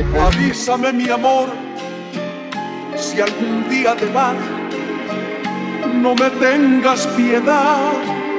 Avísame, mi amor, si algún día te vas, no me tengas piedad.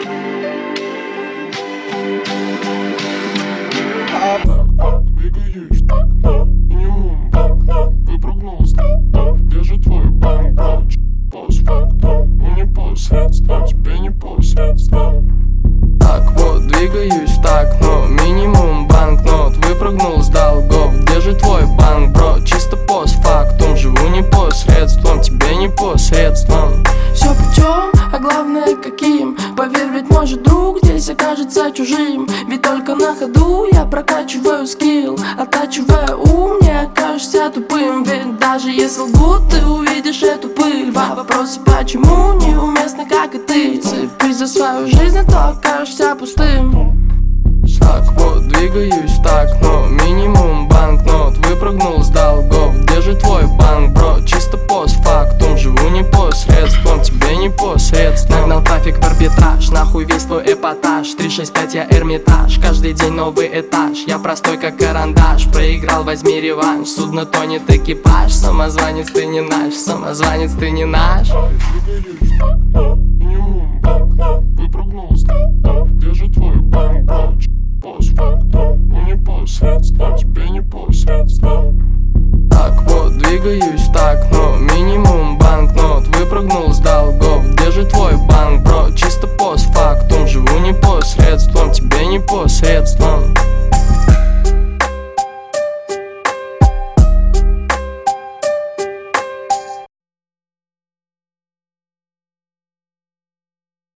Двигаюсь так, да, минимум так, да. Выпрыгнул с дома, где же твой банк, бро? Постфактум, не посредством, тебе не посредством. Так вот, двигаюсь так, но минимум банкнот. Выпрыгнул с долгов, где же твой банк, бро? Чисто постфактум, живу не посредством, тебе не посредством. Все путем, а главное каким? Поверь, ведь может друг здесь окажется чужим. Ведь только на ходу я прокачиваю скилл, оттачивая ум, не окажешься тупым. Ведь даже если лгут, ты увидишь эту пыль. Вопросы почему неуместны, как и ты. Цепись за свою жизнь, а то окажешься пустым. Так вот, двигаюсь так, но минимум банкнот. Выпрыгнул с долгов, где же твой банк, бро? Чисто постфактум, живу не посредством, тебе не посредством. Нагнал трафик в арбитраж, нахуй весь твой эпатаж. 365 я Эрмитаж, каждый день новый этаж. Я простой как карандаш, проиграл, возьми реванш. Судно тонет, экипаж, самозванец ты не наш, самозванец ты не наш. Двигаюсь так, да, минимум банкнот. Выпрыгнул с долгов, где же твой банк, бро? Постфактум, не посредством, тебе не посредством. Так вот, двигаюсь так, но минимум банкнот. Выпрыгнул с долгов, где же твой банк, бро? Чисто постфактум, живу не посредством, тебе не посредством.